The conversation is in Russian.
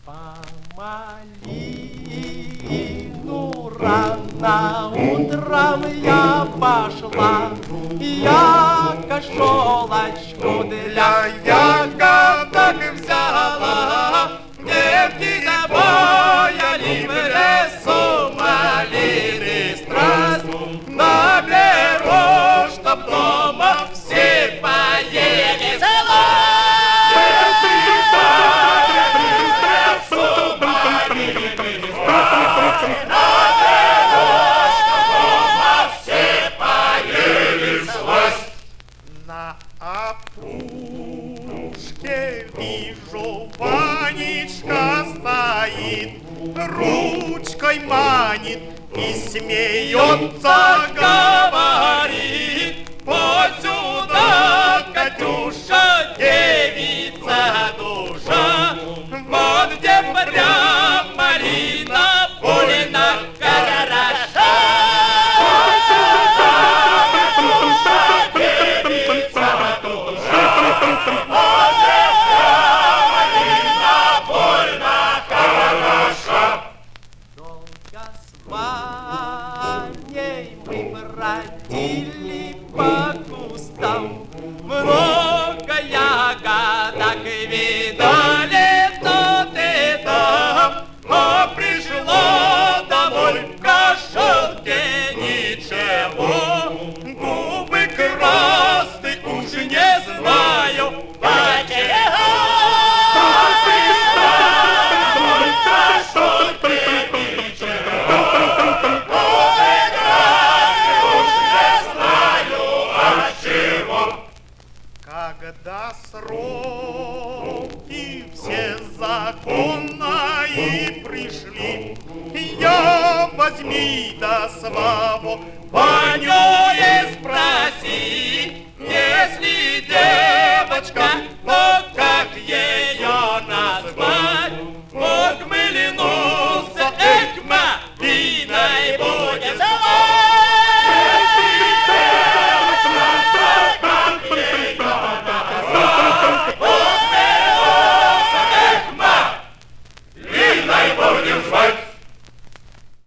Малину рано утром я пошла, я кошелочку для ягодок взяла. Девки забояли в лесу малины страсть, наберу, чтоб дома все поели зла. На опушке вижу, Ванечка стоит, ручкой манит и смеется, говорит: вот сюда, Катюша, девица душа, вот где прям малина Полина хороша. Бродили по кустам, много ягодок видали тут и там, а пришло домой в кошелке ничего. Губы красны, уж не знаю почему. Когда сроки все законно и пришли, я возьми да самого Ваню и спроси, если девочка, то как ее назвать? Вот к Мылину